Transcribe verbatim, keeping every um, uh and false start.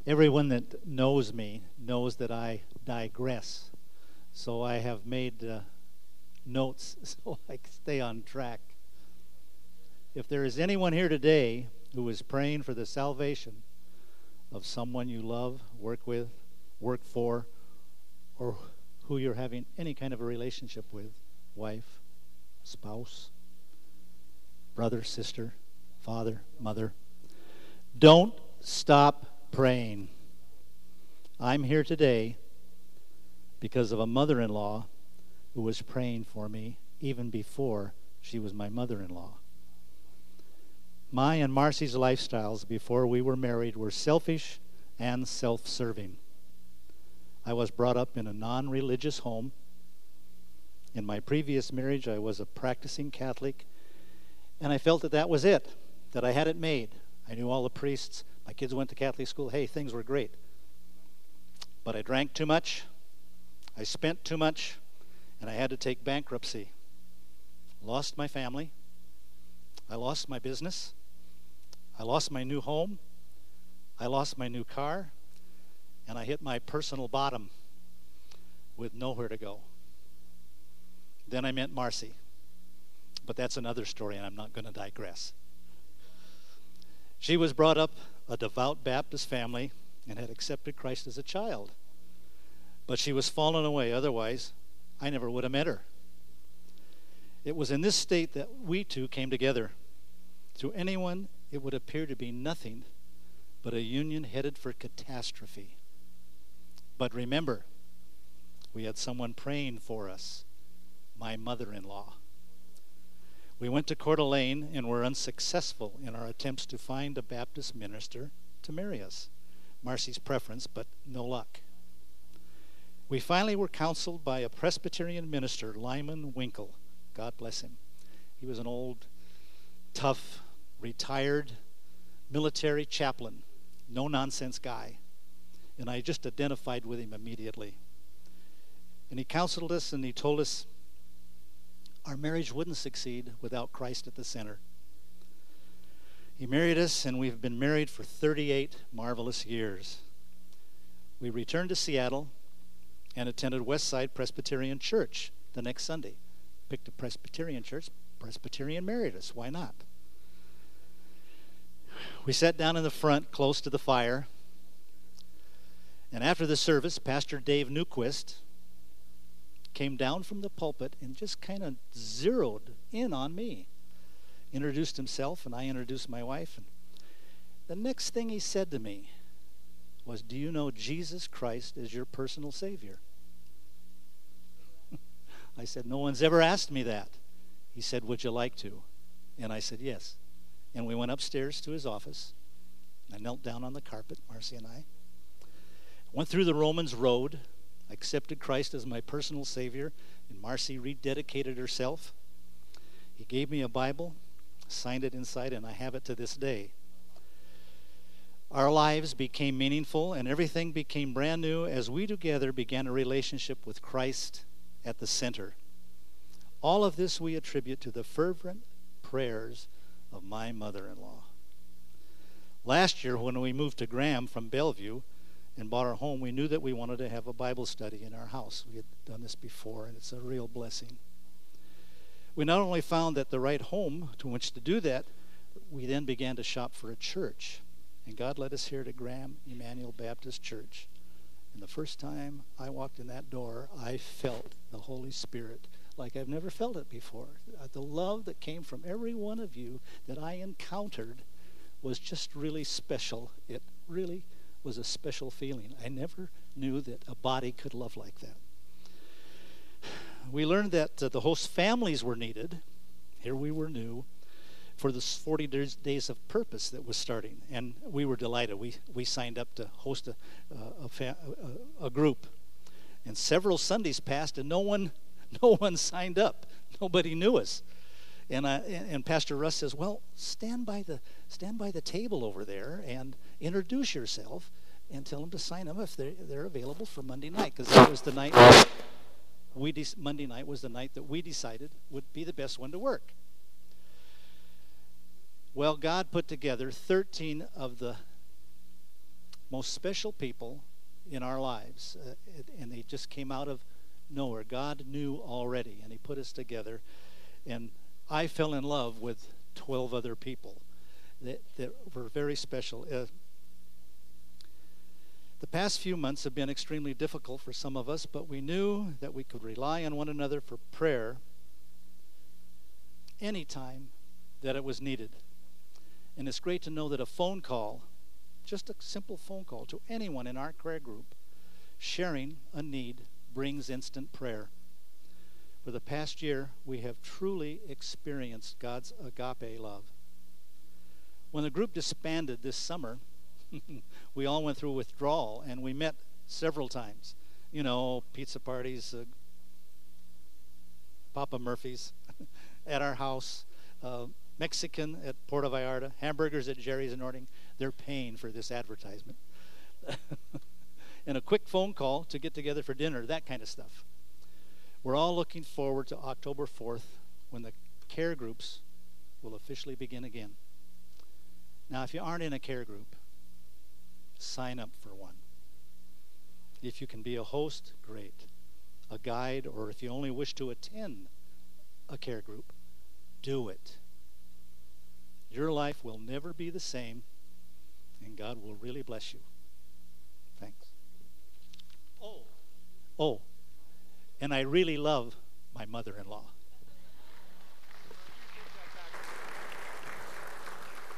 Everyone that knows me knows that I digress. So I have made uh, notes so I can stay on track. If there is anyone here today who is praying for the salvation of someone you love, work with, work for, or who you're having any kind of a relationship with, wife, spouse, brother, sister, father, mother, don't stop praying. I'm here today because of a mother-in-law who was praying for me even before she was my mother-in-law. My and Marcy's lifestyles before we were married were selfish and self-serving. I was brought up in a non-religious home. In my previous marriage, I was a practicing Catholic, and I felt that that was it, that I had it made. I knew all the priests. My kids went to Catholic school. Hey, things were great. But I drank too much. I spent too much, and I had to take bankruptcy. Lost my family. I lost my business. I lost my new home. I lost my new car. And I hit my personal bottom with nowhere to go. Then I met Marcy. But that's another story, and I'm not going to digress. She was brought up a devout Baptist family and had accepted Christ as a child. But she was fallen away. Otherwise, I never would have met her. It was in this state that we two came together. To anyone, it would appear to be nothing but a union headed for catastrophe. But remember, we had someone praying for us, my mother-in-law. We went to Coeur d'Alene and were unsuccessful in our attempts to find a Baptist minister to marry us. Marcy's preference, but no luck. We finally were counseled by a Presbyterian minister, Lyman Winkle. God bless him. He was an old, tough, retired military chaplain, no-nonsense guy. And I just identified with him immediately. And he counseled us and he told us our marriage wouldn't succeed without Christ at the center. He married us, and we've been married for thirty-eight marvelous years. We returned to Seattle and attended Westside Presbyterian Church the next Sunday. Picked a Presbyterian church. Presbyterian married us. Why not? We sat down in the front close to the fire. And after the service, Pastor Dave Newquist came down from the pulpit and just kind of zeroed in on me. Introduced himself, and I introduced my wife. And the next thing he said to me was, "Do you know Jesus Christ is your personal Savior?" I said, "No one's ever asked me that." He said, "Would you like to?" And I said, "Yes." And we went upstairs to his office. I knelt down on the carpet, Marcy and I. Went through the Romans Road. I accepted Christ as my personal Savior, and Marcy rededicated herself. He gave me a Bible, signed it inside, and I have it to this day. Our lives became meaningful, and everything became brand new as we together began a relationship with Christ at the center. All of this we attribute to the fervent prayers of my mother-in-law. Last year, when we moved to Graham from Bellevue and bought our home, we knew that we wanted to have a Bible study in our house. We had done this before, and it's a real blessing. We not only found that the right home to which to do that, we then began to shop for a church. And God led us here to Graham Emmanuel Baptist Church. And the first time I walked in that door, I felt the Holy Spirit like I've never felt it before. The love that came from every one of you that I encountered was just really special. It really was a special feeling. I never knew that a body could love like that. We learned that uh, the host families were needed. Here we were new for the forty days of purpose that was starting, and we were delighted. We we signed up to host a a, fa- a, a group, and several Sundays passed, and no one no one signed up. Nobody knew us. And I, and Pastor Russ says, "Well, stand by the stand by the table over there and introduce yourself, and tell them to sign up if they're they're available for Monday night, because that was the night we de- Monday night was the night that we decided would be the best one to work." Well, God put together thirteen of the most special people in our lives, uh, and they just came out of nowhere. God knew already, and he put us together. And I fell in love with twelve other people that, that were very special. Uh, the past few months have been extremely difficult for some of us, but we knew that we could rely on one another for prayer anytime that it was needed. And it's great to know that a phone call, just a simple phone call to anyone in our prayer group, sharing a need brings instant prayer. For the past year, we have truly experienced God's agape love. When the group disbanded this summer, we all went through withdrawal, and we met several times. You know, pizza parties, uh, Papa Murphy's at our house, uh, Mexican at Puerto Vallarta, hamburgers at Jerry's in Nording. They're paying for this advertisement. And a quick phone call to get together for dinner, that kind of stuff. We're all looking forward to October fourth, when the care groups will officially begin again. Now, if you aren't in a care group, sign up for one. If you can be a host, great. A guide, or if you only wish to attend a care group, do it. Your life will never be the same, and God will really bless you. Thanks. Oh, oh, and I really love my mother-in-law.